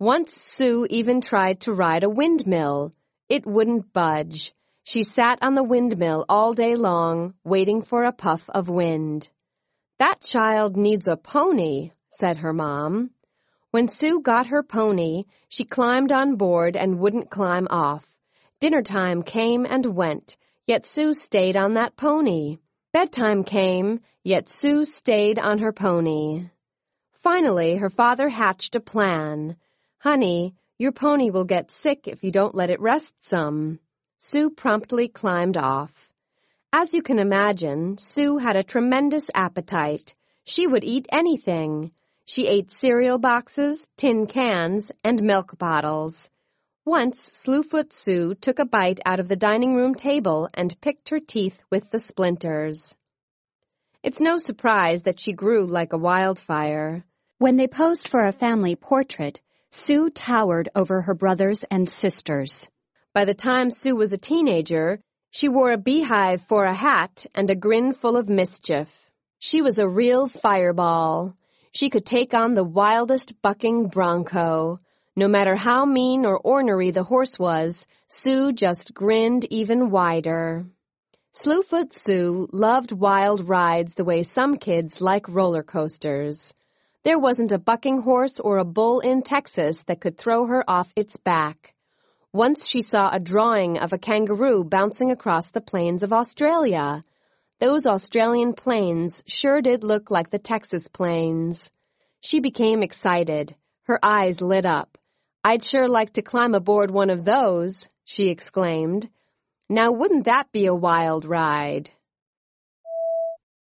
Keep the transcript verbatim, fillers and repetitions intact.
Once Sue even tried to ride a windmill. It wouldn't budge. She sat on the windmill all day long, waiting for a puff of wind. "That child needs a pony," said her mom. When Sue got her pony, she climbed on board and wouldn't climb off. Dinner time came and went, yet Sue stayed on that pony. Bedtime came, yet Sue stayed on her pony. Finally, her father hatched a plan. "Honey, your pony will get sick if you don't let it rest some." Sue promptly climbed off. As you can imagine, Sue had a tremendous appetite. She would eat anything. She ate cereal boxes, tin cans, and milk bottles. Once, Slewfoot Sue took a bite out of the dining room table and picked her teeth with the splinters. It's no surprise that she grew like a wildfire. When they posed for a family portrait, Sue towered over her brothers and sisters. By the time Sue was a teenager, she wore a beehive for a hat and a grin full of mischief. She was a real fireball. She could take on the wildest bucking bronco. No matter how mean or ornery the horse was, Sue just grinned even wider. Slewfoot Sue loved wild rides the way some kids like roller coasters. There wasn't a bucking horse or a bull in Texas that could throw her off its back. Once she saw a drawing of a kangaroo bouncing across the plains of Australia. Those Australian plains sure did look like the Texas plains. She became excited. Her eyes lit up. "I'd sure like to climb aboard one of those," she exclaimed. "Now wouldn't that be a wild ride?"